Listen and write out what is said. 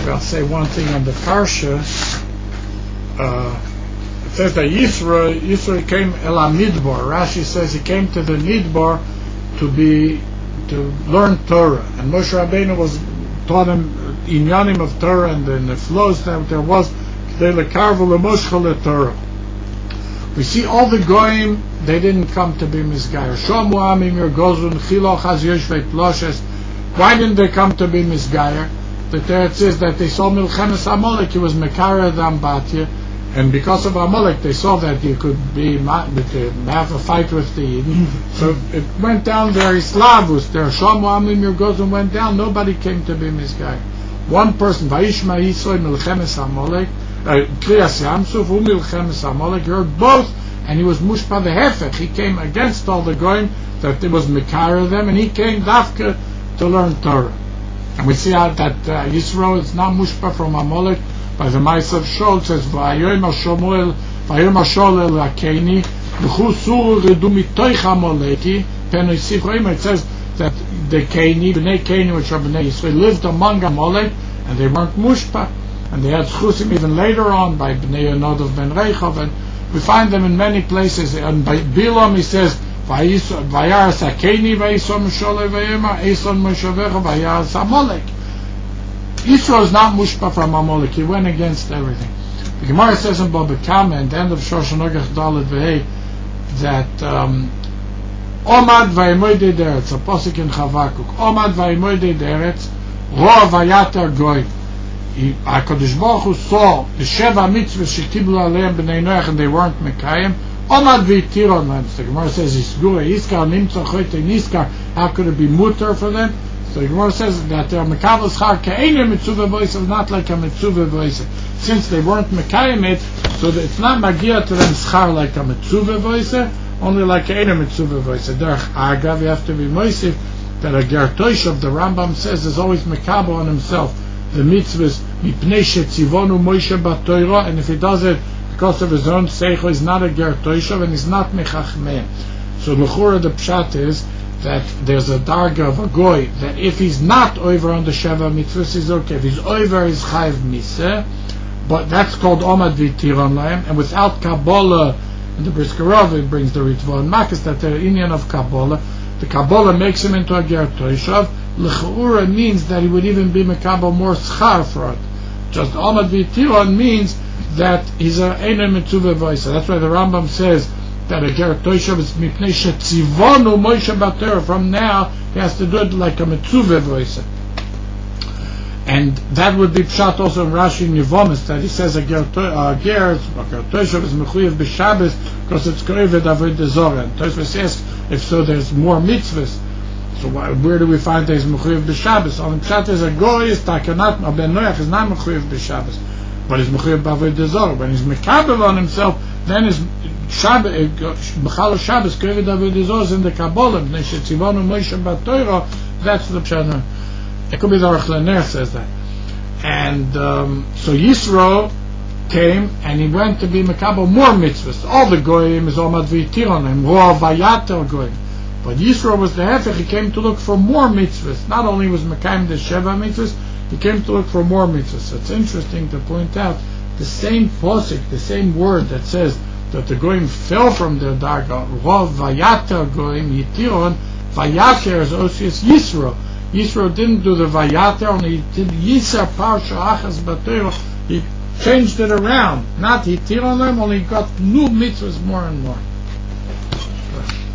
I'll say one thing on the Parsha. It says that Yisro came El Midbar. Rashi says he came to the Midbar to learn Torah, and Moshe Rabbeinu taught him inyanim of Torah and the flows that there was Torah. We see all the goyim, they didn't come to be misgayer. Why didn't they come to be misgayer? The Teretz says that they saw Milchemes Amalek, he was Mekara Dambatya, and because of Amalek they saw that you could have a fight with the Eden. So it went down very Slavus there. Shomu Amim Yergozun went down, nobody came to be misgayer. One person, Vayishma Yisrael Milchemes Amalek, Kriyas Yamsuf, Milchemes Amalek, he heard both, and he was Mushpa the Hefech. He came against all the goyim that it was Mekara them, and he came Dafka to learn Torah. And we see that Yisro is not Mushpa from Amalek. By the Ma'aseh of Shol, it says Vayom Shol El Akeni L'Chusur Redu Mitoich Amaleki Penoi Sifroim. It says that the Bnei Keni, which are Bnei Yisrael, lived among Amalek, and they weren't Mushpa, and they had Chusim even later on by Bnei Yonadav Ben Reichov, and we find them in many places. And by Bilam he says Vayar Sakeni Vayisom Shol Vayema Eson Moshavecha Vayar Amalek. Yisro is not Mushpa from Amalek. He went against everything. The Gemara says in Baba Kama, at the end of Shoshan Ogach Dalet Vehei, that Omad Vayimoide Deretz, a posik in Chavakuk, Omad Vayimoide Deretz, Ro Vayatar Goy. HaKadosh Baruch Hu saw the Sheva Mitzvahs Shekiblu Aleim B'nei Noach, and they weren't Mekayim. Omad V'itiron Leim. The Gemara says, Yisgura Yiskar Nimtza Choyte Niskar. How could it be mutter for them? So the Gemara says that they are Mekabel Schar Ke'enim Mitzvah Voice, not like a Mitzvah Voice. Since they weren't Mekayim it, so that it's not Magia to them Schar like a Mitzvah Voice, only like a Mitzvah Voice. Derech Agav, you have to be Moisif that a Gertosh of the Rambam says is always Mekabel on himself the mitzvahs Mipnei Shetzivonu Moshe B'Torah, and if he does it because of his own seichel, he's not a Gertoishav and he's not Mechachmeh. So L'chura the Pshat is that there's a darga of a goy that if he's not over on the Sheva mitzvahs, he's okay. If he's over, he's Chayiv Miseh, but that's called Omad V'Tiron Laim, and without Kabbalah, and the Briskerov it brings the Ritva and Makas that the Inyan of Kabbalah, the Kabbalah makes him into a Gertoishav. L'chura means that he would even be Mekabel more schar for it. Just Omad V'Tiron means that he's a Einer Mitzvah Voisa. That's why the Rambam says that a Ger Toishav is Mipnei Shetzivonu Moshe B'Torah. From now he has to do it like a Mitzvah Voisa. And that would be Pshat also in Rashi in Yevomis, that he says a Ger Toishav is Mechuyev B'Shabbos because it's Korevet Avodah Zorah. And Tosfos says if so there's more mitzvahs. So where do we find there's Mechuyev B'Shabbos? On the Pshat is a goy is takanat, Ben Noach is not Mechuyev B'Shabbos, but he's Mechuyev B'Avodah Zorah. When he's Mekabel on himself, then his B'chal Shabbos Korevet Avodah Zorah is in the Kabbalah. B'nei Shetzivonu Moshe B'Torah. That's the Pshat. It could be the Aruch LaNer says that. And so Yisro came and he went to be Mekabel more mitzvahs. All the goyim is Omad V'Tiron and Ro Vayatar goyim. But Yisro was the Hefech. He came to look for more mitzvahs. Not only was Mekayim the Sheva mitzvahs, he came to look for more mitzvahs. So it's interesting to point out the same posik, the same word that says that the goyim fell from their darga. Ro Vayatar goyim Yitiron. Vayatar is Osius Yisro. Yisro didn't do the Vayatar, only he did Yisar Parsha Achas B'Torah. He changed it around. Not Yitiron them, only he got new mitzvahs more and more.